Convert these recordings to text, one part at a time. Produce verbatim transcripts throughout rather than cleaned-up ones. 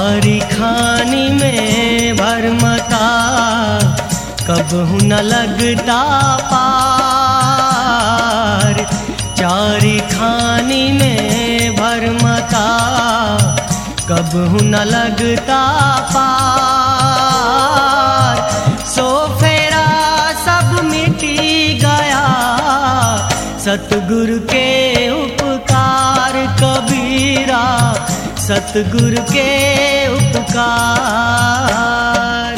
चारी खानी में भरमता कबहू न लगता पार। चारी खानी में भरमता कबहू न लगता पार। सो फेरा सब मिटी गया सतगुरु के उपकार कबीरा, सतगुरु के उपकार।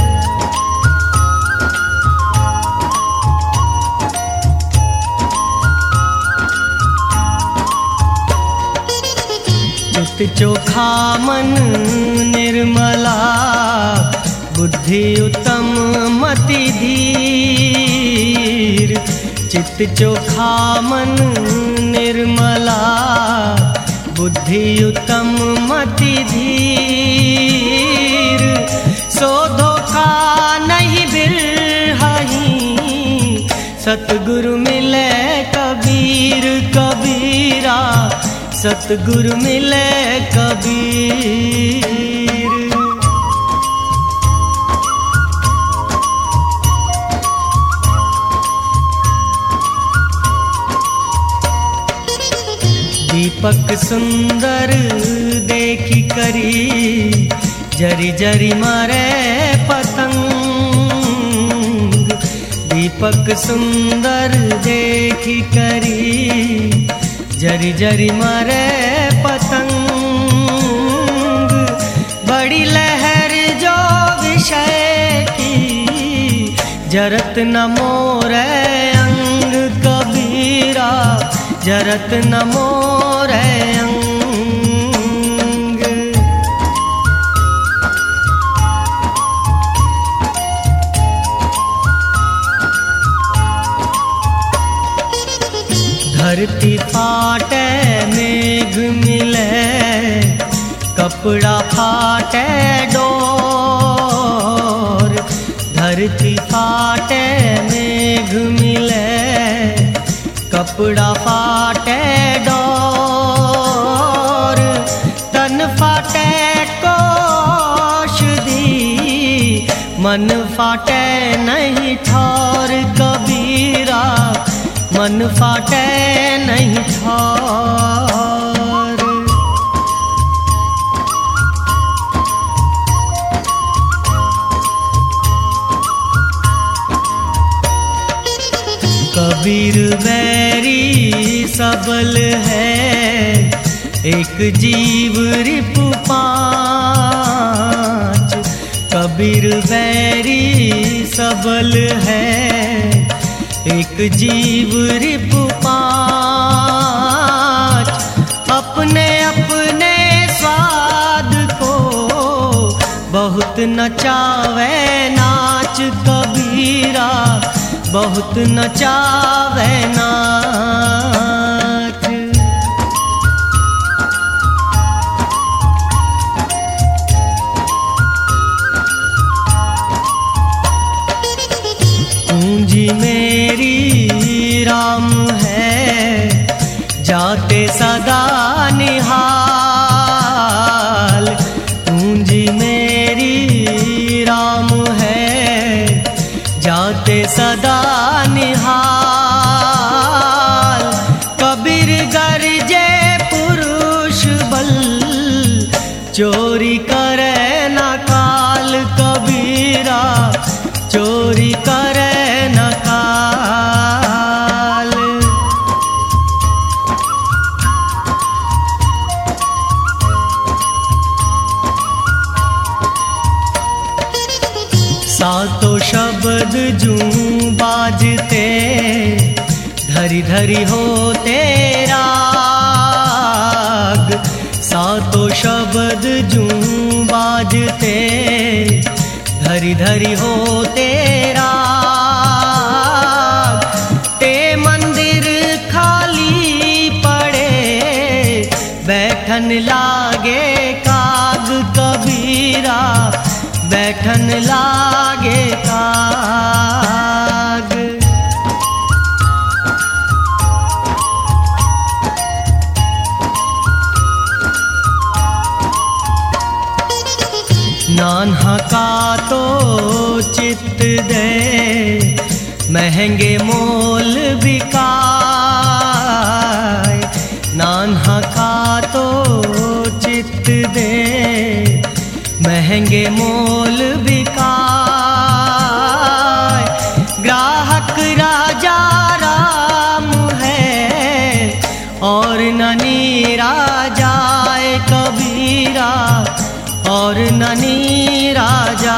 चित चोखा मन निर्मला बुद्धि उत्तम मति धीर। चित चोखा मन निर्मला बुद्धि उत्तम मति धीर। सो धोखा नहीं बिरहहीं सतगुरु मिले कबीर कबीरा, सतगुरु मिले कबीर। दीपक सुंदर देखी करी जरी जरी मारे पतंग। दीपक सुंदर देखी करी जरी जरी मारे पतंग। बड़ी लहर जो विषय की जरत न मोरे अंग कबीरा, जरत न मोरे अंग। धरती फाटे मेघ मिले कपड़ा फाटे डोर। धरती फाटे मेघ मिले कपड़ा फाटे डोर। तन फाटे कोषधी मन फाटे नहीं ठौर कबीरा, मन फाटे नहीं ठौर। कबीर बैरी सबल है एक जीव रिपु पांच। कबीर बैरी सबल है एक जीव रिपु पांच। अपने अपने स्वाद को बहुत नचावे नाच कबीरा, बहुत नचावे नाच। पूंजी मेरी राम है जाते सदा निहाल। पूंजी मेरी राम है जाते सदा निहाल। कबीर गरजे पुरुष बल चोरी करे न काल कबीरा, चोरी करे न काल। सातों शब्द जूं बाजते धरी धरी होते राग। सातों शब्द जूं बाजते धरी धरी होते राग। ते मंदिर खाली पड़े बैठन लागे काग कबीरा, बैठन लागे काग। नान्हा का तो चित्त दे महंगे मोल बिकाए, नान्हा का तो चित्त दे महंगे मोल बिकाए। ग्राहक राजा राम है और ननी राजाए कबीरा, और ननी राजा।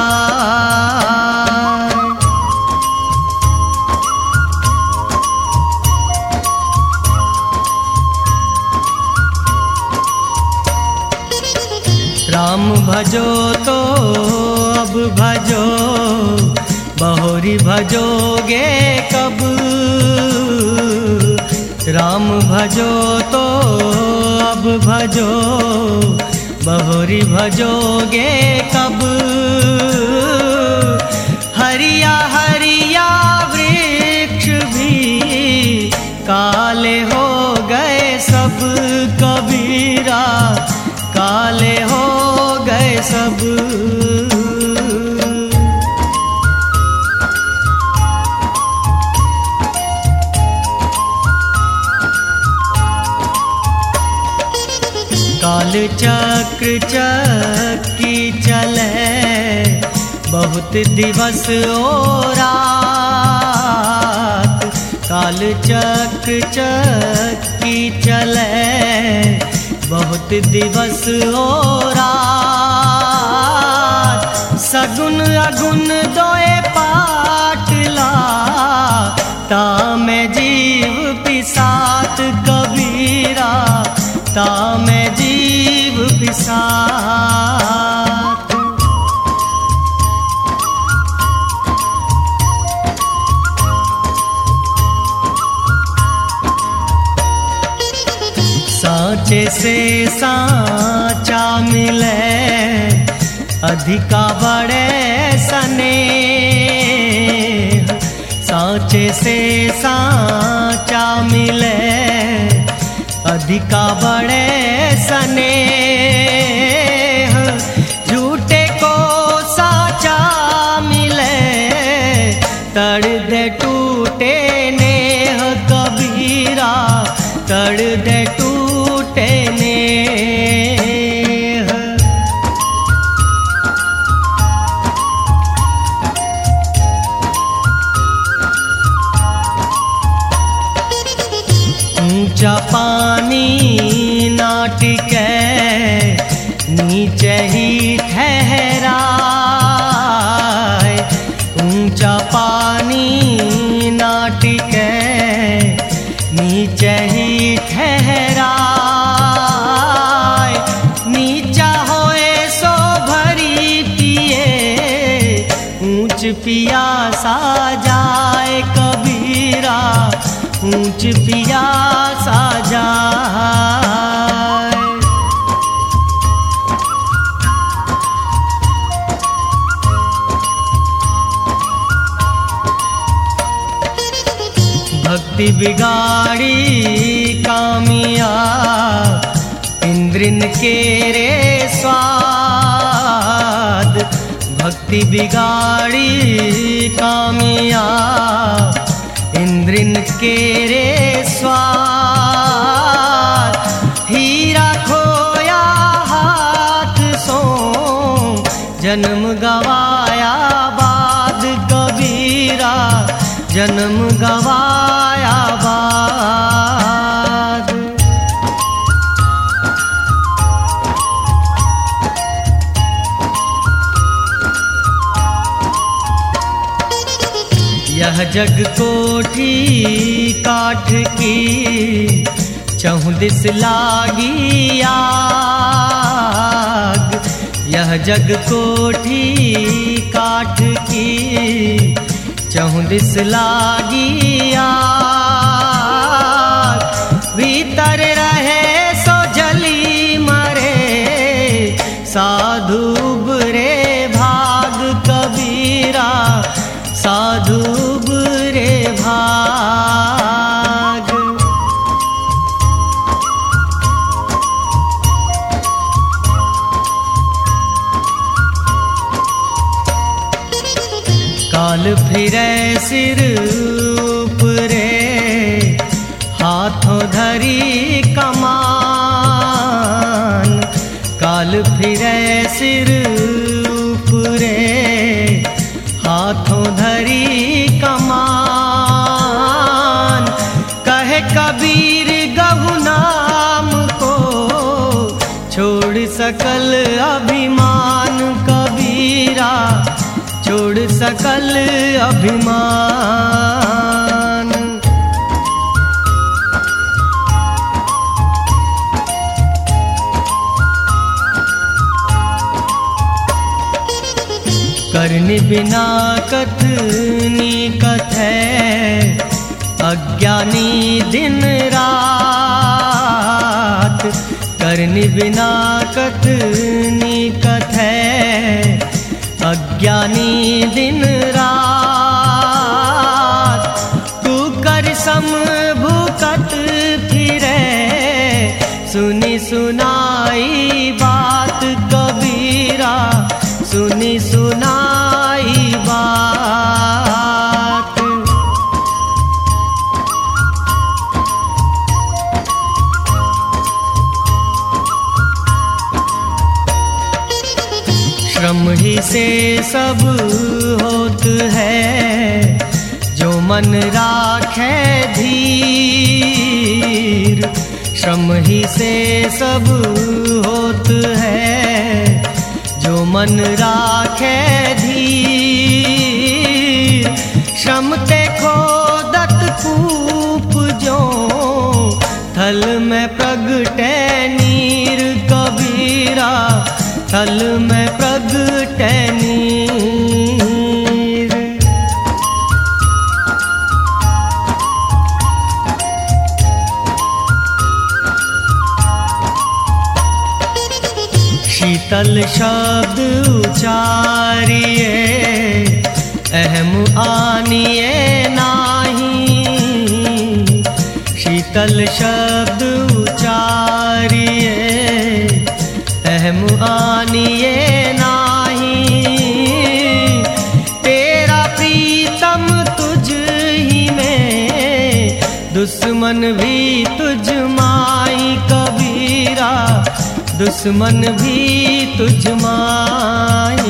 राम भजो तो अब भजो, बहुरी भजोगे कब। राम भजो तो अब भजो, बहुरी भजोगे कब। हरिया हरिया वृक्ष भी काले हो गए सब कबीरा, काले हो गए सब। काल चक्र चक्की चले, बहुत दिवस ओ रात। काल चक्र चक्की चले, बहुत दिवस ओ रात। सगुन अगुन दोए पाटला, तामे जीव पिसात कबीरा, तामे जीव पिसात। साँचे से साँचा मिले, अधिका बड़े सने। साँचे से साँचा मिले, अधिका बड़े सने। झूठे को साचा मिले, तड़ दे टूटे नेह कबीरा, तड़ दे टूटे नेह। ऊंचा पानी ना टिके, नीचे ही ठहराए। ऊंचा पानी ना टिके, नीचे ही ठहराए। नीचा होए सो भरी पिए, ऊंच पियासा जाए कबीरा, ऊंच पियासा जाए। भक्ति बिगाड़ी कामिया, इंद्रिन के रे स्वाद। भक्ति बिगाड़ी कामिया, इंद्रिन के रे स्वाद। हीरा खोया हाथ सो, जन्म गवाया बाद कबीरा, जन्म गवाया बाद। यह जग कोठी काठ की, चहुदिस लागी आग। यह जग कोठी काठ की, चहुदिस लागी आग। भीतर रहे सो जली मरे, साधु बुरे भाग कबीरा, साधु बुरे भाग। फिरे सिर ऊपरे, हाथों धरी कमान। काल फिरे सिर ऊपरे, हाथों धरी कमान। कहे कबीर गहु नाम को, छोड़ सकल अभिमान। कबीरा छोड़ सकल अभिमान। करनी बिना कथनी कथै, अज्ञानी दिन रात। करनी बिना कथनी कथै, अज्ञानी दिन रात। तू कर सम भूकत फिरे, सुनी सुनाई बात। कबीरा सुनी सुनाई बात। श्रम ही से सब होत है, जो मन राखे धीर। श्रम ही से सब होत है, जो मन राखे धीर। श्रम ते खोदत कूप जो, थल में प्रगटे नीर। कबीरा थल में प्रगटे नीर। शीतल शब्द उचारिए, अहम आनिए नाही। शीतल शब्द उचारिए, अहम आनिए नाही। तेरा प्रीतम तुझ ही में, दुश्मन भी तुझ माई। कबीरा दुश्मन भी तुझ माई।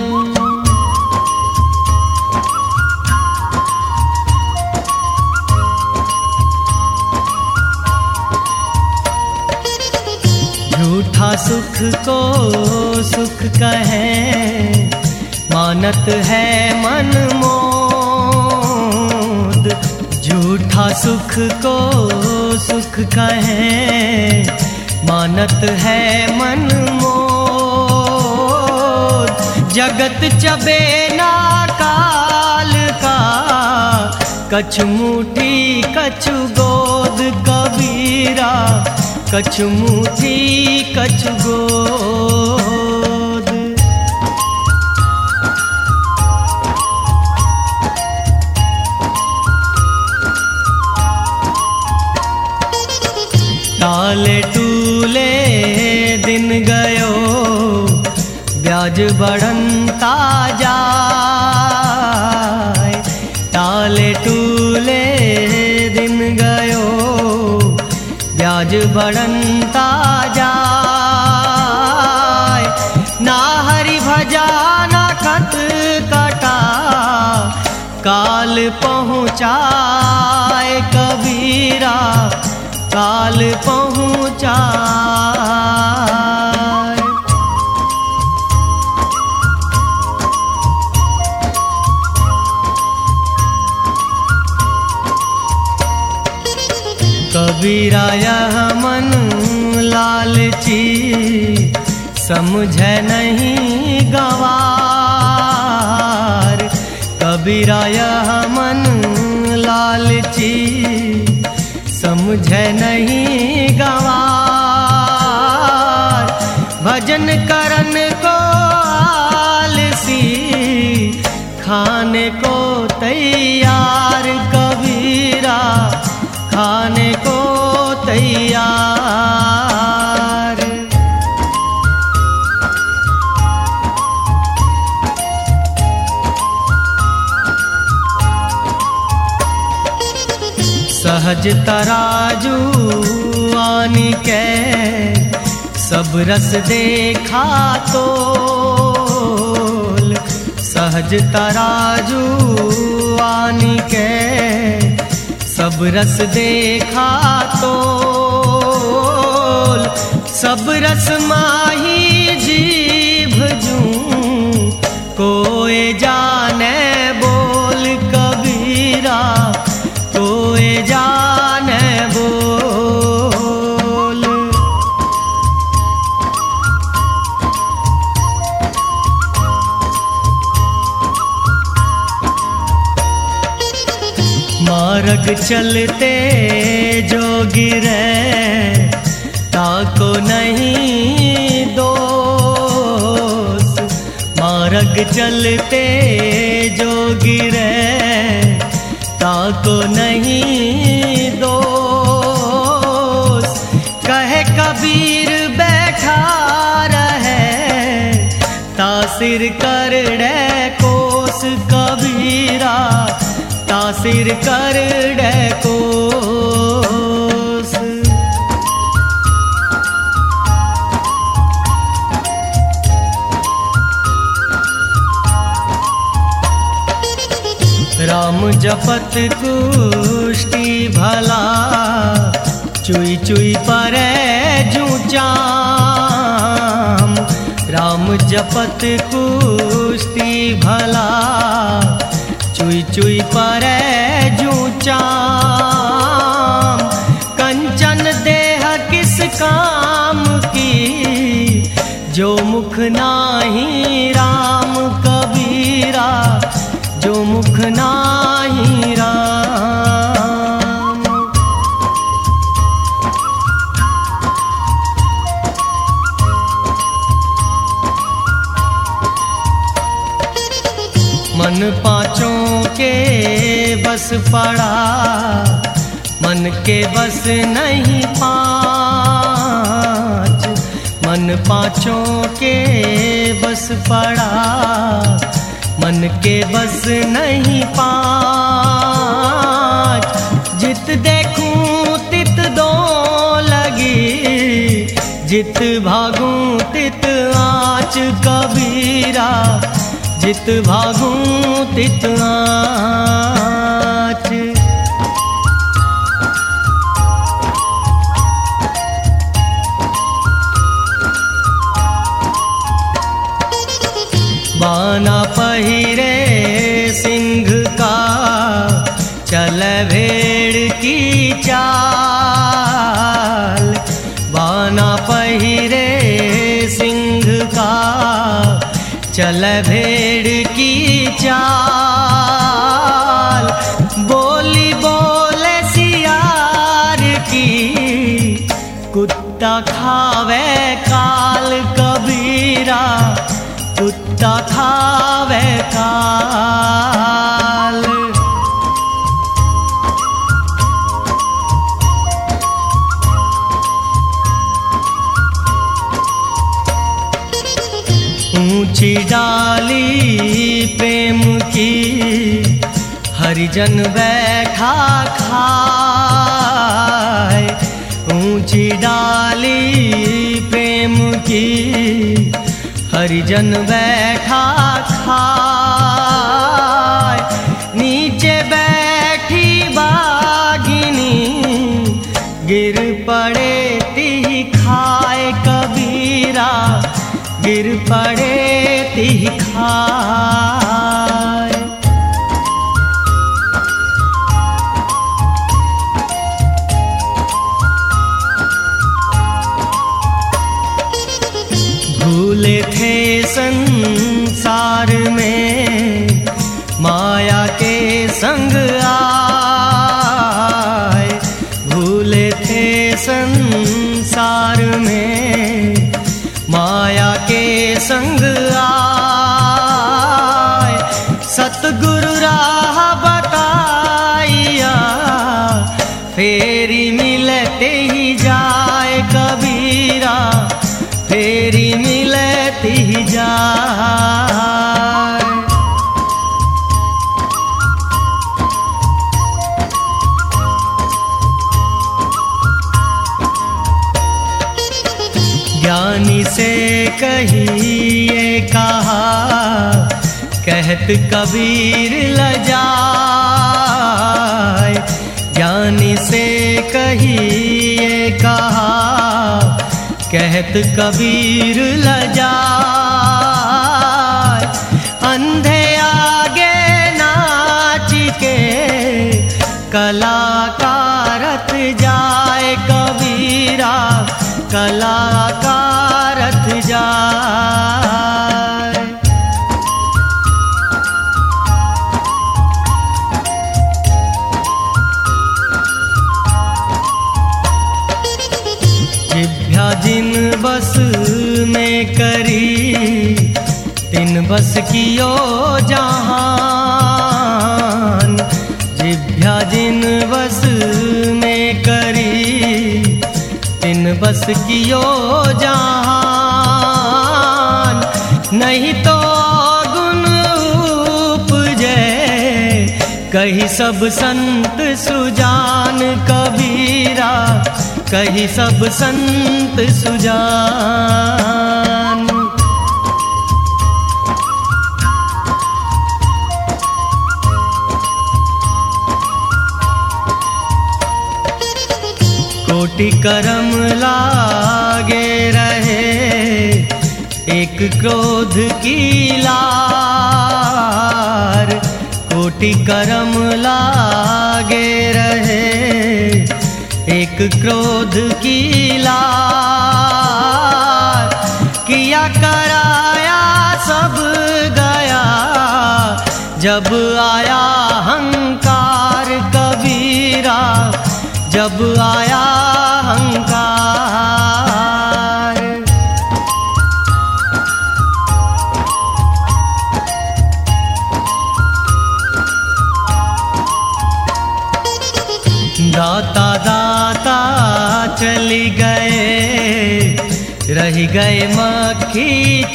झूठा सुख को सुख कहे, मानत है मन मोद। झूठा सुख को सुख कहे, मानत है मन मोद। जगत चबेना काल का, कछु मुठी कछु गोद। कबीरा कछु मुठी कछु गोद। ताले टूले दिन गयो, ब्याज बढ़ंता जाए। ताले टूले दिन गयो, ब्याज बढ़ंता जाए। ना हरि भजा ना खत कटा, काल पहुँचाए। कबीरा काल पहुँचाए। कबीरा यह मन लालची, समझे नहीं गवार। कबीरा यह मन लालची, समझे नहीं गवार। भजन करन को आलसी, खाने को तैयार। कबीरा खाने को तैयार। सहज तराजू आनी के सब रस देखा तोल। सहज तराजू आनी के सब रस देखा तोल। सब रस माही जीभ जूं कोई जाने बोल कबीरा, कोई जाने बोल। मार्ग चलते जो गिरे ताको नहीं दोष। मार्ग चलते जो गिरे ताको नहीं दोष। कहे कबीर बैठा रहे तासिर कर डे कोस कबीरा, तासिर कर डे कोस। राम जपत कुष्टि भला, चुई चुई परे जू चाम। राम जपत कुष्टि भला, चुई चुई परे जू चाम। कंचन देह किस काम की, जो मुख नाही राम कबीरा, जो मुख नाही राम। मन पांचों के बस पड़ा, मन के बस नहीं पांच। मन पांचों के बस पड़ा, मन के बस नहीं पांच। जित देखूं तित दो लगी, जित भागूं तित आँच कबीरा, जित भागूं तित आँच। बाना पहिरे सिंह का, चल भेड़ की चाल। बाना पहिरे सिंह का, चल भेड़ की चाल। बोली बोले सियार की, कुत्ता खावे काल कबीरा, कुत्ता खावे काल। ऊंची डाली प्रेम की, हरिजन बैठा खाए। ऊंची डाली प्रेम की, हरिजन बैठा खाए। नीचे बैठी बागिनी, गिर पड़े ती खाए कबीरा, गिर पड़े ती खाए। भूले थे संसार में माया के संग आए। भूले थे संसार में माया के संग आए। सतगुरु राह बताइया, फेरी मिलते ही जाए कबीरा, फेरी मिलती ही जाए। ज्ञानी से कहिए कहा, कहत कबीर लजाए। ज्ञानी से कहिए कहा, कहत कबीर लजाए। अंधे आगे नाच के कलाकारत जाए, कबीरा कलाकारत जाए। जिभ्या जिन बस में करी, तिन बस कियो जहान। जिभ्या जिन बस में करी, तिन बस कियो जहान। नहीं तो गुण उपजे, कही सब संत सुजान, कबीरा कही सब संत सुजान। कोटि करम लागे रहे, एक क्रोध की लार। कोटि करम लागे रहे, एक क्रोध की लार। किया कराया सब गया, जब आया अहंकार, कबीरा जब आया अहंकार। दाता दाता चली गए, रह गए मक्खी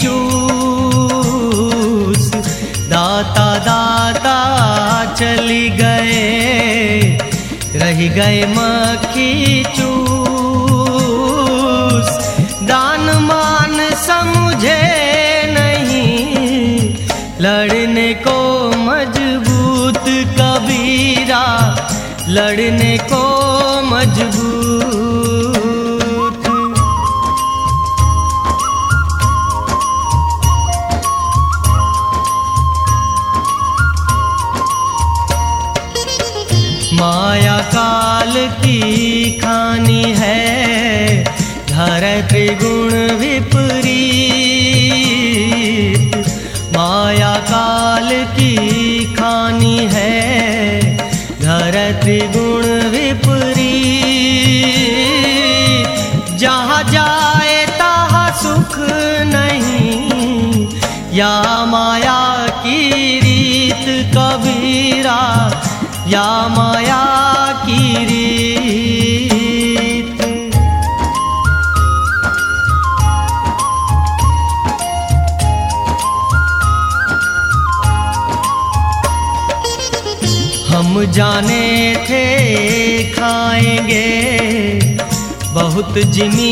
चूस। दाता दाता चली गए, रह गए मक्खी चूस। दान मान समझे नहीं, लड़ने को मजबूत, कबीरा लड़ने को मजबूत। माया काल की खानी है, धरती गुण विपरीत। माया काल की खानी है, धरती गुण विपरीत। जहाँ जाए तहाँ सुख नहीं, या माया की रीत, कबीरा या माया की रीत। हम जाने थे खाएंगे, बहुत जिमी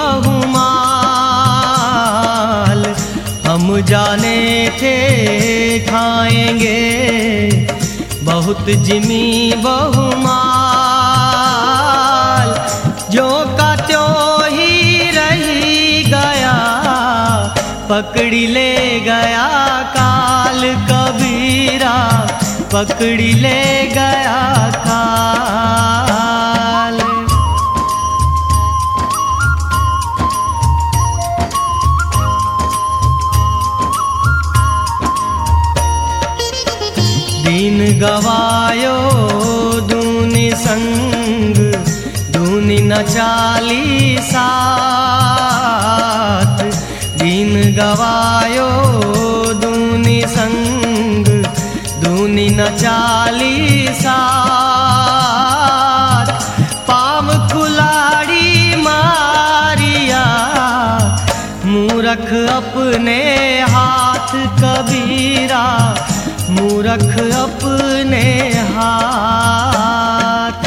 बहुमाल। हम जाने थे खाएंगे, बहुत जिमी बहुमाल। जो का त्यों ही रही गया, पकड़ी ले गया काल, कबीरा पकड़ी ले गया काल। दीन गवायो दूनी संग, दूनी न चालीसात। दीन गवायो दूनी संग, दूनी न चालीसात। पाव कुलाड़ी मारिया, मूरख अपने हाथ, कबीरा मूरख अपने हाथ।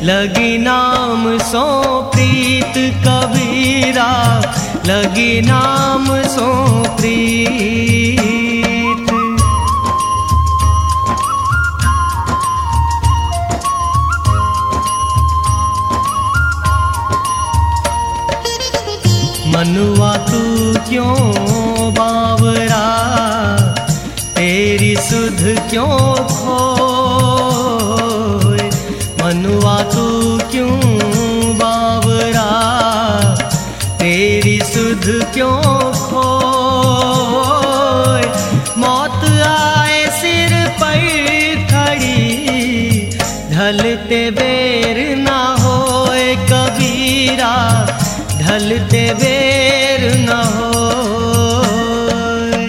लगी नाम सो प्रीत कबीरा, लगी नाम सो प्रीत। मनुआ तू क्यों बावरा, तेरी सुध क्यों खोए। मनुआ तू क्यों बावरा, तेरी सुध क्यों खोए। मौत आए सिर पर खड़ी, ढलते बेर ना होए कबीरा, ढलते बेर न होए।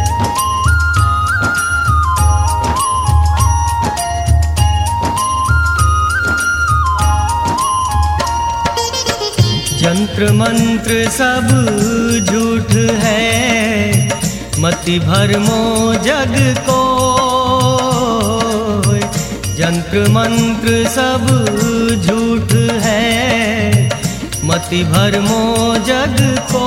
जंत्र मंत्र सब झूठ है, मति भरमो जग को। जंत्र मंत्र सब झूठ है, मति भरमो जग को।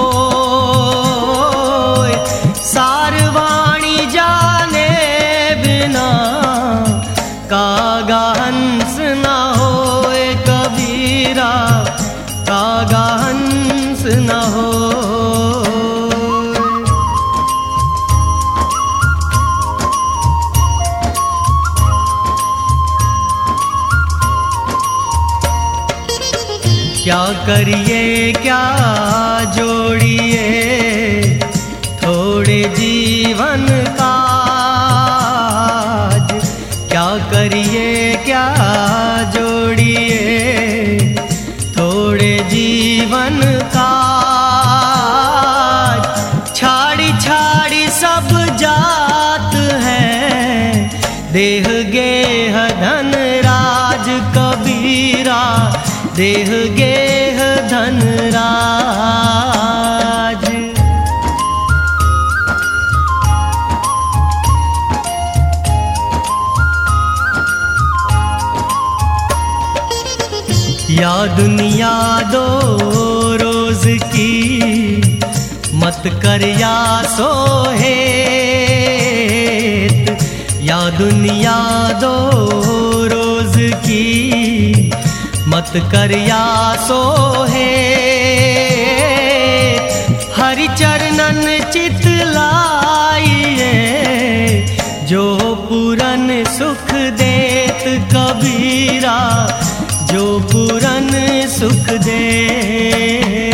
सारवाणी जाने बिना, कागा हंस न होए कबीरा, कागा हंस न हो। क्या करिए क्या जोड़िए, थोड़े जीवन काज। क्या करिए क्या जोड़िए, थोड़े जीवन काज। छाड़ी छाड़ी सब जात है, देह गेह धन राज कबीरा, देह गेह धन राज। या दुनिया दो रोज की, मत कर या सोहेत। या दुनिया दो रोज की, मत कर या सोहेत। हरि चरणन चित लाइए, जो पूरन सुख देत कबीरा, जो पूरन सुख दे।